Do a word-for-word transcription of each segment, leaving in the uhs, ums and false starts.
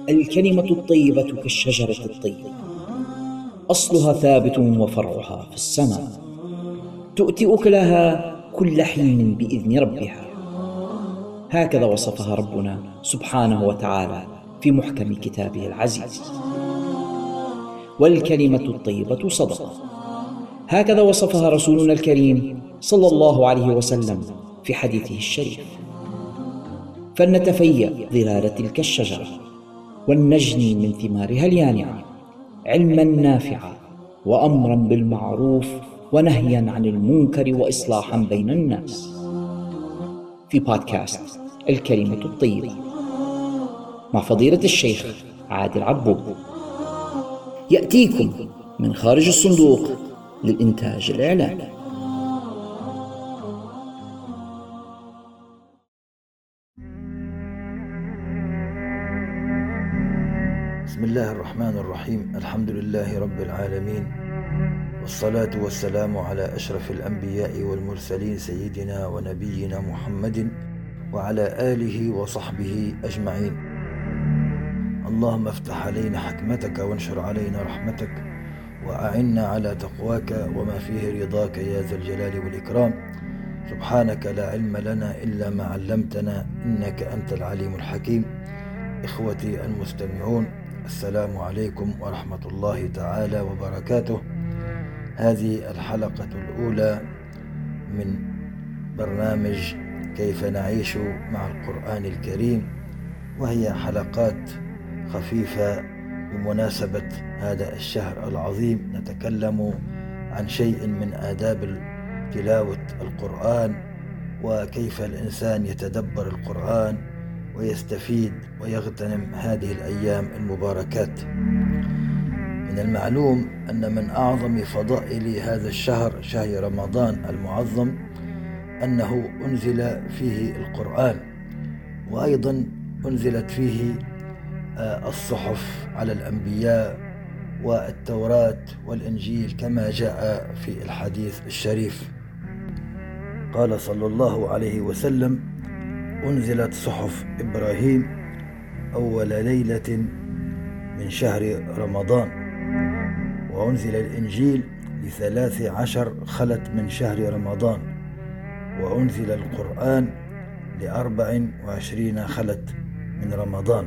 الكلمة الطيبة كالشجرة الطيبة، أصلها ثابت وفرعها في السماء، تؤتي أكلها كل حين بإذن ربها. هكذا وصفها ربنا سبحانه وتعالى في محكم كتابه العزيز. والكلمة الطيبة صدقة، هكذا وصفها رسولنا الكريم صلى الله عليه وسلم في حديثه الشريف. فلنتفيأ ظلال تلك الشجرة ولنجني من ثمارها اليانعة علما نافعا وأمرا بالمعروف ونهيا عن المنكر وإصلاحا بين الناس. في بودكاست الكلمة الطيبة مع فضيلة الشيخ عادل عبود، يأتيكم من خارج الصندوق للإنتاج الإعلامي. بسم الله الرحمن الرحيم. الحمد لله رب العالمين، والصلاة والسلام على أشرف الأنبياء والمرسلين سيدنا ونبينا محمد وعلى آله وصحبه أجمعين. اللهم افتح علينا حكمتك وانشر علينا رحمتك وأعنا على تقواك وما فيه رضاك يا ذا الجلال والإكرام. سبحانك لا علم لنا إلا ما علمتنا إنك أنت العليم الحكيم. إخوتي المستمعون، السلام عليكم ورحمة الله تعالى وبركاته. هذه الحلقة الأولى من برنامج كيف نعيش مع القرآن الكريم، وهي حلقات خفيفة بمناسبة هذا الشهر العظيم. نتكلم عن شيء من آداب تلاوة القرآن، وكيف الإنسان يتدبر القرآن ويستفيد ويغتنم هذه الأيام المباركات. من المعلوم أن من أعظم فضائل هذا الشهر، شهر رمضان المعظم، أنه أنزل فيه القرآن، وأيضا أنزلت فيه الصحف على الأنبياء والتوراة والإنجيل كما جاء في الحديث الشريف. قال صلى الله عليه وسلم: أنزلت صحف إبراهيم أول ليلة من شهر رمضان، وأنزل الإنجيل لثلاث عشر خلت من شهر رمضان، وأنزل القرآن لأربع وعشرين خلت من رمضان.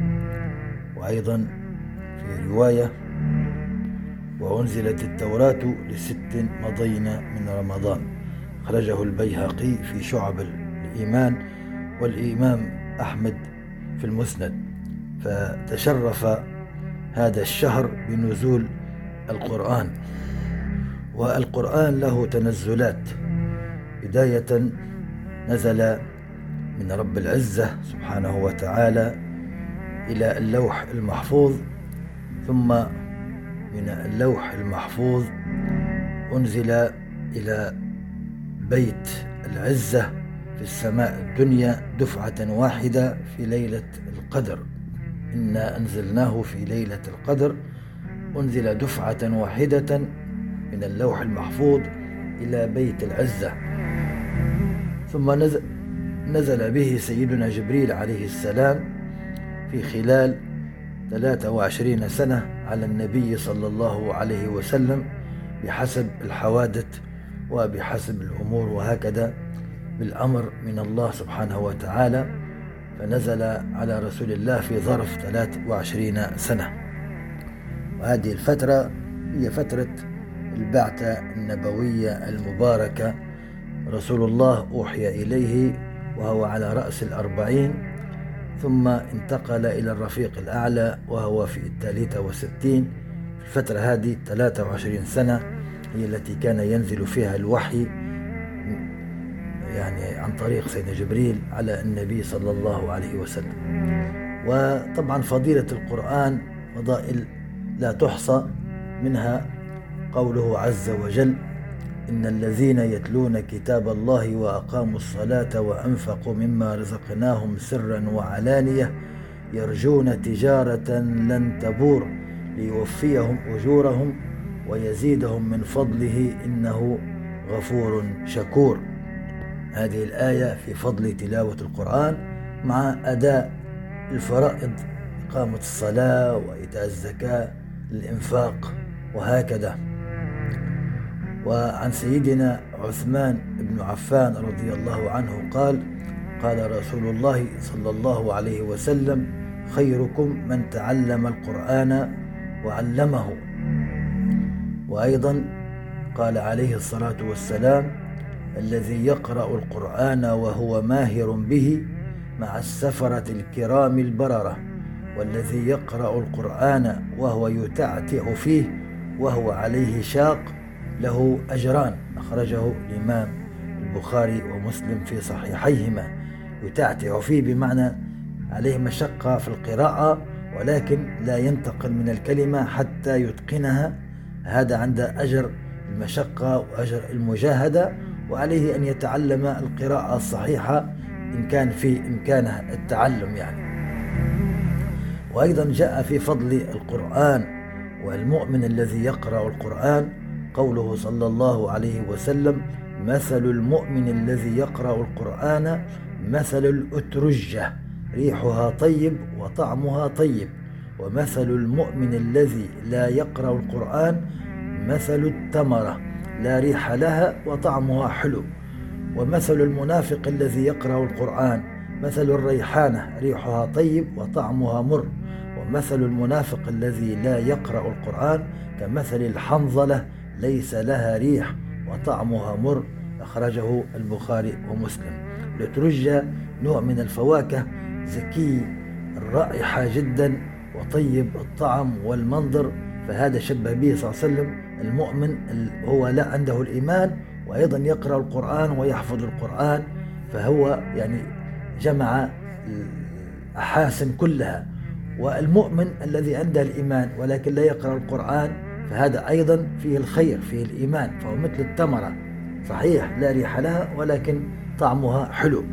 وأيضا في رواية: وأنزلت التوراة لست مضين من رمضان. خرجه البيهقي في شعب الإيمان، والإمام أحمد في المسند. فتشرف هذا الشهر بنزول القرآن. والقرآن له تنزلات. بداية نزل من رب العزة سبحانه وتعالى إلى اللوح المحفوظ، ثم من اللوح المحفوظ أنزل إلى بيت العزة في السماء الدنيا دفعة واحدة في ليلة القدر. إنا أنزلناه في ليلة القدر. أنزل دفعة واحدة من اللوح المحفوظ إلى بيت العزة، ثم نزل, نزل به سيدنا جبريل عليه السلام في خلال ثلاث وعشرين سنة على النبي صلى الله عليه وسلم، بحسب الحوادث وبحسب الأمور، وهكذا بالأمر من الله سبحانه وتعالى. فنزل على رسول الله في ظرف ثلاث وعشرين سنة. وهذه الفترة هي فترة البعثة النبوية المباركة. رسول الله أوحي إليه وهو على رأس الأربعين، ثم انتقل إلى الرفيق الأعلى وهو في الثالثة وستين. في الفترة هذه ثلاث وعشرين سنة هي التي كان ينزل فيها الوحي يعني عن طريق سيدنا جبريل على النبي صلى الله عليه وسلم. وطبعا فضيلة القرآن فضائل لا تحصى، منها قوله عز وجل: إن الذين يتلون كتاب الله وأقاموا الصلاة وأنفقوا مما رزقناهم سرا وعلانية يرجون تجارة لن تبور ليوفيهم أجورهم ويزيدهم من فضله إنه غفور شكور. هذه الآية في فضل تلاوة القرآن مع أداء الفرائض إقامة الصلاة وإيتاء الزكاة، الإنفاق، وهكذا. وعن سيدنا عثمان بن عفان رضي الله عنه قال: قال رسول الله صلى الله عليه وسلم: خيركم من تعلم القرآن وعلمه. وأيضا قال عليه الصلاة والسلام: الذي يقرأ القرآن وهو ماهر به مع السفرة الكرام البررة، والذي يقرأ القرآن وهو يتعتع فيه وهو عليه شاق له أجران. أخرجه الإمام البخاري ومسلم في صحيحيهما. يتعتع فيه بمعنى عليه مشقة في القراءة، ولكن لا ينتقل من الكلمة حتى يتقنها، هذا عند أجر المشقة وأجر المجاهدة، وعليه أن يتعلم القراءة الصحيحة إن كان في إمكانه التعلم يعني. وأيضا جاء في فضل القرآن والمؤمن الذي يقرأ القرآن قوله صلى الله عليه وسلم: مثل المؤمن الذي يقرأ القرآن مثل الأترجة ريحها طيب وطعمها طيب، ومثل المؤمن الذي لا يقرأ القرآن مثل التمرة لا ريح لها وطعمها حلو، ومثل المنافق الذي يقرأ القرآن مثل الريحانة ريحها طيب وطعمها مر، ومثل المنافق الذي لا يقرأ القرآن كمثل الحنظلة ليس لها ريح وطعمها مر. أخرجه البخاري ومسلم. الأترجة نوع من الفواكه زكي الرائحة جدا وطيب الطعم والمنظر، فهذا شبه به صلى الله عليه وسلم المؤمن هو لا عنده الإيمان وأيضا يقرأ القرآن ويحفظ القرآن، فهو يعني جمع الأحاسن كلها. والمؤمن الذي عنده الإيمان ولكن لا يقرأ القرآن فهذا أيضا فيه الخير، فيه الإيمان، فهو مثل التمرة صحيح لا ريح لها ولكن طعمها حلو.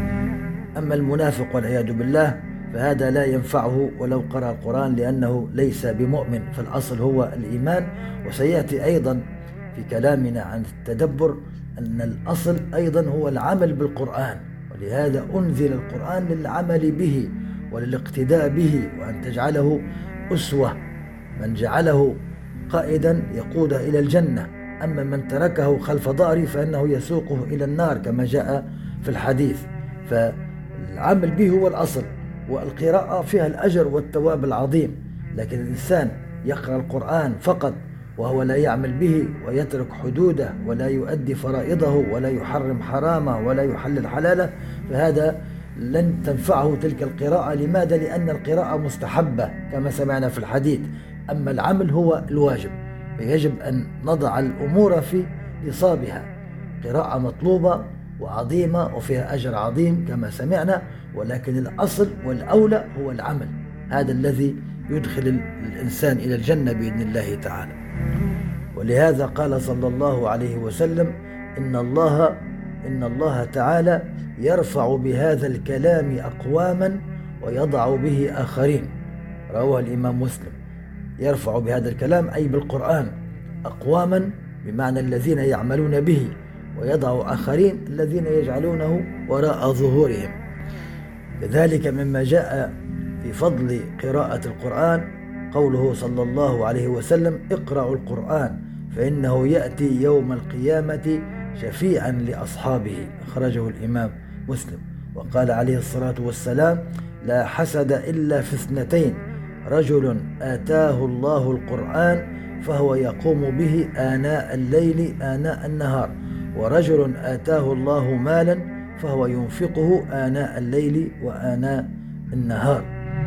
أما المنافق والعياذ بالله فهذا لا ينفعه ولو قرأ القرآن لأنه ليس بمؤمن، فالأصل هو الإيمان. وسيأتي أيضا في كلامنا عن التدبر أن الأصل أيضا هو العمل بالقرآن، ولهذا أنزل القرآن للعمل به وللاقتداء به، وأن تجعله أسوة، من جعله قائدا يقوده إلى الجنة، أما من تركه خلف ظهره فإنه يسوقه إلى النار كما جاء في الحديث. فالعمل به هو الأصل، والقراءة فيها الأجر والثواب العظيم. لكن الإنسان يقرأ القرآن فقط وهو لا يعمل به ويترك حدوده ولا يؤدي فرائضه ولا يحرم حرامه ولا يحلل حلاله، فهذا لن تنفعه تلك القراءة. لماذا؟ لأن القراءة مستحبة كما سمعنا في الحديث، أما العمل هو الواجب، فيجب أن نضع الأمور في نصابها. قراءة مطلوبة وعظيمة وفيها أجر عظيم كما سمعنا، ولكن الأصل والأولى هو العمل، هذا الذي يدخل الإنسان إلى الجنة بإذن الله تعالى. ولهذا قال صلى الله عليه وسلم: إن الله إن الله تعالى يرفع بهذا الكلام أقواما ويضع به آخرين. رواه الإمام مسلم. يرفع بهذا الكلام أي بالقرآن أقواما بمعنى الذين يعملون به، ويضع آخرين الذين يجعلونه وراء ظهورهم. كذلك مما جاء في فضل قراءة القرآن قوله صلى الله عليه وسلم: اقرأوا القرآن فإنه يأتي يوم القيامة شفيعا لأصحابه. أخرجه الإمام مسلم. وقال عليه الصلاة والسلام: لا حسد إلا في اثنتين: رجل آتاه الله القرآن فهو يقوم به آناء الليل آناء النهار، ورجل آتاه الله مالا فهو ينفقه آناء الليل وآناء النهار.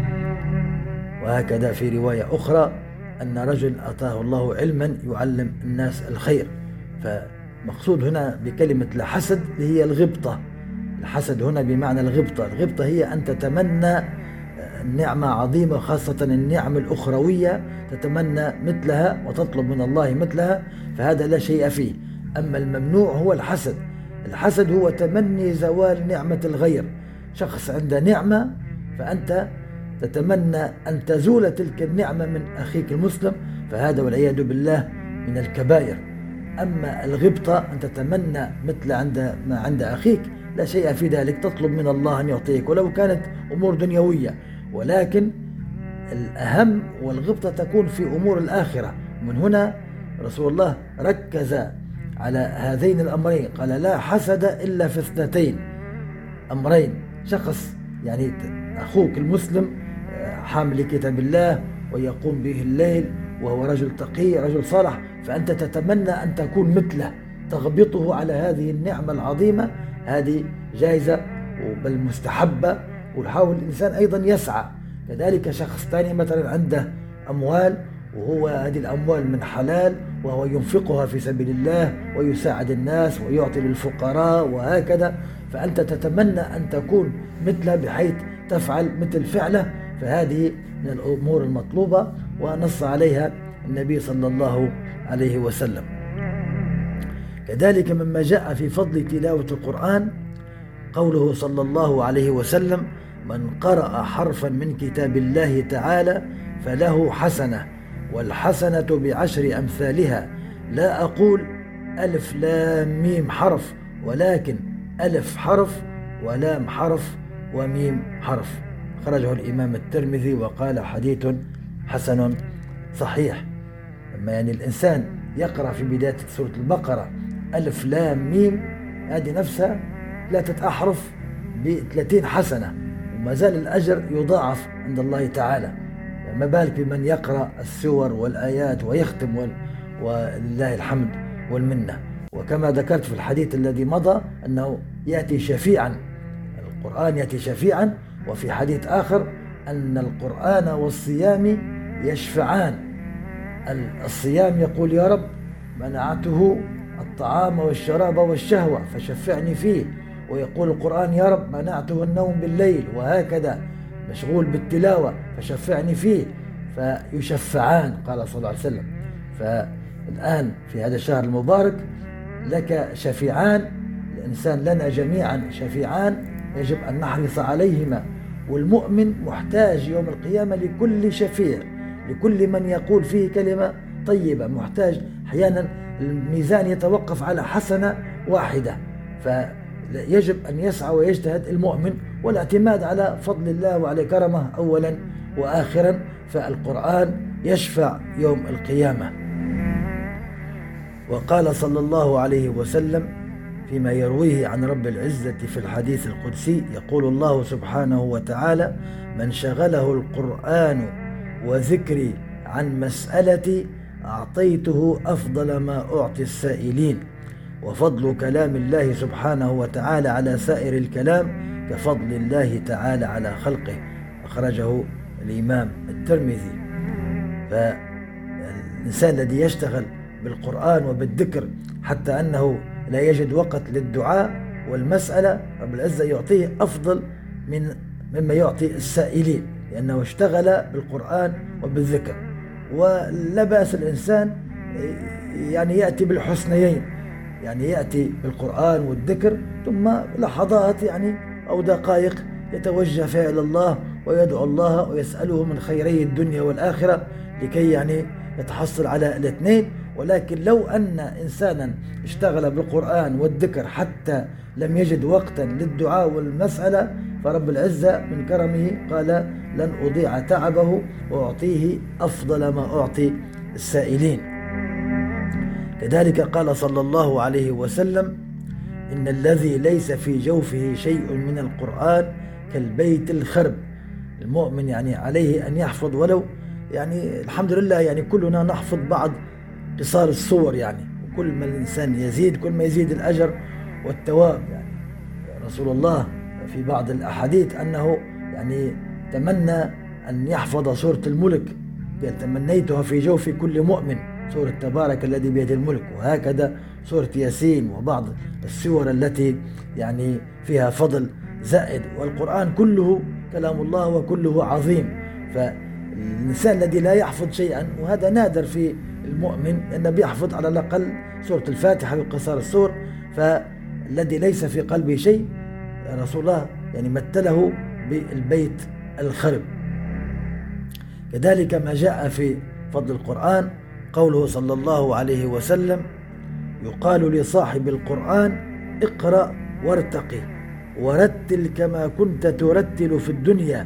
وهكذا في رواية أخرى أن رجل آتاه الله علما يعلم الناس الخير. فمقصود هنا بكلمة لا حسد هي الغبطة. الحسد هنا بمعنى الغبطة. الغبطة هي أن تتمنى النعمة عظيمة، خاصة النعم الأخروية تتمنى مثلها وتطلب من الله مثلها، فهذا لا شيء فيه. أما الممنوع هو الحسد. الحسد هو تمني زوال نعمة الغير. شخص عنده نعمة فأنت تتمنى أن تزول تلك النعمة من أخيك المسلم، فهذا والعياذ بالله من الكبائر. أما الغبطة أن تتمنى مثل عند ما عند أخيك لا شيء في ذلك، تطلب من الله أن يعطيك ولو كانت أمور دنيوية، ولكن فالأهم والغبطة تكون في أمور الآخرة. من هنا رسول الله ركز على هذين الأمرين، قال لا حسد إلا في اثنتين، أمرين: شخص يعني أخوك المسلم حامل كتاب الله ويقوم به الليل وهو رجل تقي رجل صالح، فأنت تتمنى أن تكون مثله، تغبطه على هذه النعمة العظيمة، هذه جائزة بل مستحبة، ويحاول الإنسان أيضا يسعى. كذلك شخص ثاني مثلا عنده أموال وهو هذه الأموال من حلال وهو ينفقها في سبيل الله ويساعد الناس ويعطي للفقراء وهكذا، فأنت تتمنى أن تكون مثله بحيث تفعل مثل فعله، فهذه من الأمور المطلوبة ونص عليها النبي صلى الله عليه وسلم. كذلك مما جاء في فضل تلاوة القرآن قوله صلى الله عليه وسلم: من قرأ حرفا من كتاب الله تعالى فله حسنة، والحسنة بعشر أمثالها، لا أقول ألف لام ميم حرف، ولكن ألف حرف ولام حرف وميم حرف. خرجه الإمام الترمذي وقال حديث حسن صحيح. لما يعني الإنسان يقرأ في بداية سورة البقرة ألف لام ميم، هذه نفسها ثلاثة أحرف بثلاثين حسنة، وما زال الأجر يضاعف عند الله تعالى، ما بالك بمن يقرأ السور والآيات ويختم وال... ولله الحمد والمنة. وكما ذكرت في الحديث الذي مضى أنه يأتي شفيعا، القرآن يأتي شفيعا، وفي حديث آخر أن القرآن والصيام يشفعان. الصيام يقول يا رب منعته الطعام والشراب والشهوة فشفعني فيه، ويقول القرآن يا رب منعته النوم بالليل، وهكذا مشغول بالتلاوة فشفعني فيه، فيشفعان قال صلى الله عليه وسلم. فالآن في هذا الشهر المبارك لك شفيعان، الإنسان لنا جميعا شفيعان يجب أن نحرص عليهما، والمؤمن محتاج يوم القيامة لكل شفيع، لكل من يقول فيه كلمة طيبة، محتاج. أحيانا الميزان يتوقف على حسنة واحدة، فيجب أن يسعى ويجتهد المؤمن، والاعتماد على فضل الله وعلى كرمه أولا وآخرا. فالقرآن يشفع يوم القيامة. وقال صلى الله عليه وسلم فيما يرويه عن رب العزة في الحديث القدسي، يقول الله سبحانه وتعالى: من شغله القرآن وذكري عن مسألتي أعطيته أفضل ما أعطي السائلين، وفضل كلام الله سبحانه وتعالى على سائر الكلام كفضل الله تعالى على خلقه. أخرجه الإمام الترمذي. فالإنسان الذي يشتغل بالقرآن وبالذكر حتى أنه لا يجد وقت للدعاء والمسألة، رب العزة يعطيه أفضل من مما يعطي السائلين، لأنه اشتغل بالقرآن وبالذكر. ولا بأس الإنسان يعني يأتي بالحسنيين، يعني يأتي بالقرآن والذكر ثم لحظات يعني أو دقائق يتوجه فيها إلى الله ويدعو الله ويسأله من خيري الدنيا والآخرة لكي يعني يتحصل على الاثنين. ولكن لو أن إنسانا اشتغل بالقرآن والذكر حتى لم يجد وقتا للدعاء والمسألة، فرب العزة من كرمه قال: لن أضيع تعبه وأعطيه أفضل ما أعطي السائلين. كذلك قال صلى الله عليه وسلم: إن الذي ليس في جوفه شيء من القرآن كالبيت الخرب. المؤمن يعني عليه أن يحفظ ولو يعني الحمد لله يعني كلنا نحفظ بعض قصار الصور، يعني وكل ما الإنسان يزيد كل ما يزيد الأجر والثواب. يعني رسول الله في بعض الأحاديث أنه يعني تمنى أن يحفظ سورة الملك، قال: تمنيتها في جوف كل مؤمن، سورة تبارك الذي بيده الملك، وهكذا سورة ياسين وبعض السور التي يعني فيها فضل زائد. والقرآن كله كلام الله وكله عظيم، فالإنسان الذي لا يحفظ شيئا، وهذا نادر في المؤمن أنه بيحفظ على الأقل سورة الفاتحة وقصار السور، فالذي ليس في قلبه شيء رسول الله يعني مثله بالبيت الخرب. كذلك ما جاء في فضل القرآن قوله صلى الله عليه وسلم: يقال لصاحب القرآن اقرأ وارتقي ورتل كما كنت ترتل في الدنيا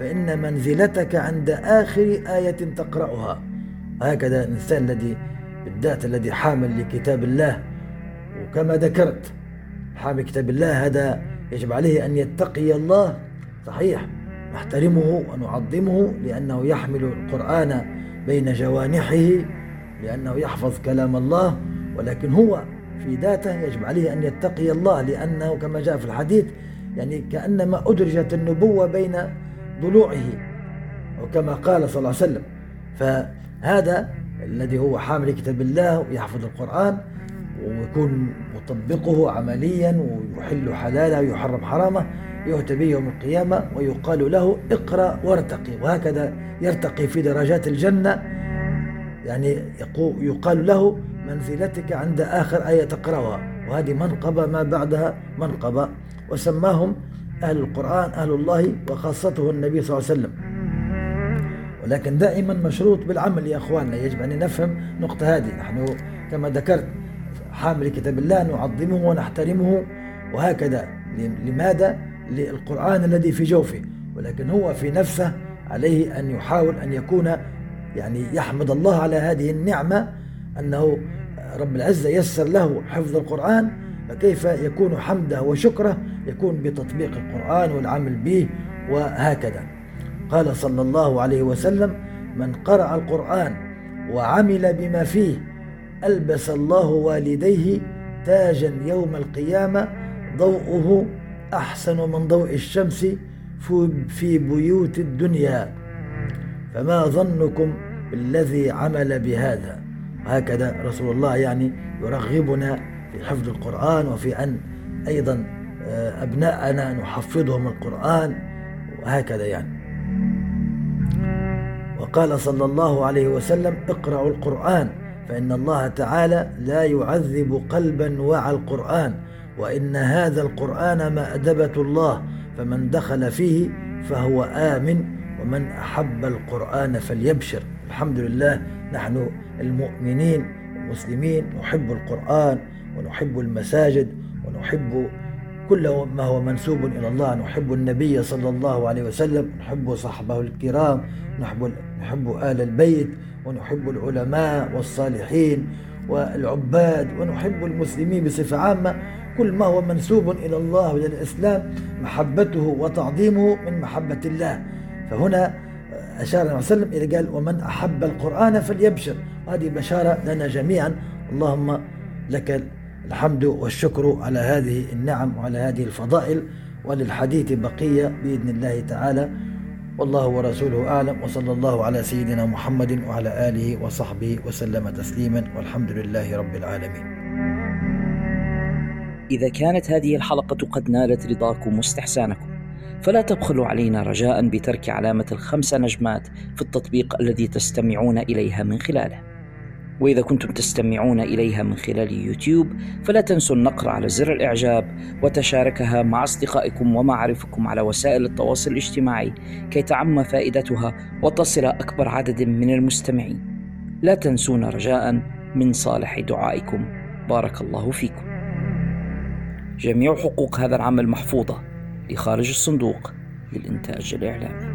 فإن منزلتك عند آخر آية تقرأها. هكذا الإنسان الذي بالذات الذي حامل لكتاب الله، وكما ذكرت حامل كتاب الله هذا يجب عليه أن يتقي الله. صحيح نحترمه ونعظمه لأنه يحمل القرآن بين جوانحه، لأنه يحفظ كلام الله، ولكن هو في ذاته يجب عليه أن يتقي الله، لأنه كما جاء في الحديث يعني كأنما أدرجت النبوة بين ضلوعه، وكما قال صلى الله عليه وسلم. فهذا الذي هو حامل كتاب الله ويحفظ القرآن ويكون مطبقه عمليا ويحل حلاله ويحرم حرامه، يؤتى به يوم القيامة ويقال له اقرأ وارتقي، وهكذا يرتقي في درجات الجنة. يعني يقال له منزلتك عند آخر آية تقرأها، وهذه منقبة ما بعدها منقبة، وسماهم أهل القرآن أهل الله وخاصته النبي صلى الله عليه وسلم. ولكن دائما مشروط بالعمل يا أخواننا، يجب أن نفهم نقطة هذه. نحن كما ذكرت حامل كتاب الله نعظمه ونحترمه، وهكذا لماذا؟ للقرآن الذي في جوفه، ولكن هو في نفسه عليه أن يحاول أن يكون يعني يحمد الله على هذه النعمة، أنه رب العزة يسر له حفظ القرآن، فكيف يكون حمده وشكره؟ يكون بتطبيق القرآن والعمل به. وهكذا قال صلى الله عليه وسلم: من قرأ القرآن وعمل بما فيه ألبس الله والديه تاجا يوم القيامة ضوءه أحسن من ضوء الشمس في بيوت الدنيا، فما ظنكم بالذي عمل بهذا؟ هكذا رسول الله يعني يرغبنا في حفظ القرآن، وفي أن أيضا أبناءنا نحفظهم القرآن، وهكذا يعني. وقال صلى الله عليه وسلم: اقرأوا القرآن فإن الله تعالى لا يعذب قلبا وعى القرآن، وإن هذا القرآن مأدبة الله، فمن دخل فيه فهو آمن، ومن أحب القرآن فليبشر. الحمد لله نحن المؤمنين المسلمين نحب القرآن ونحب المساجد ونحب كل ما هو منسوب إلى الله، نحب النبي صلى الله عليه وسلم، نحب صحبه الكرام، نحب, نحب آل البيت، ونحب العلماء والصالحين والعباد، ونحب المسلمين بصفة عامة. كل ما هو منسوب إلى الله وإلى الإسلام محبته وتعظيمه من محبة الله. فهنا أشار النبي صلى الله عليه وسلم إلى قال: ومن أحب القرآن فليبشر. هذه بشارة لنا جميعا. اللهم لك الحمد والشكر على هذه النعم وعلى هذه الفضائل، وللحديث بقية بإذن الله تعالى، والله ورسوله أعلم، وصلى الله على سيدنا محمد وعلى آله وصحبه وسلم تسليما، والحمد لله رب العالمين. إذا كانت هذه الحلقة قد نالت رضاكم واستحسانكم، فلا تبخلوا علينا رجاء بترك علامة الخمس نجمات في التطبيق الذي تستمعون إليها من خلاله. وإذا كنتم تستمعون إليها من خلال يوتيوب، فلا تنسوا النقر على زر الإعجاب وتشاركها مع أصدقائكم ومعارفكم على وسائل التواصل الاجتماعي كي تعم فائدتها وتصل أكبر عدد من المستمعين. لا تنسونا رجاء من صالح دعائكم. بارك الله فيكم. جميع حقوق هذا العمل محفوظة لخارج الصندوق للإنتاج الإعلامي.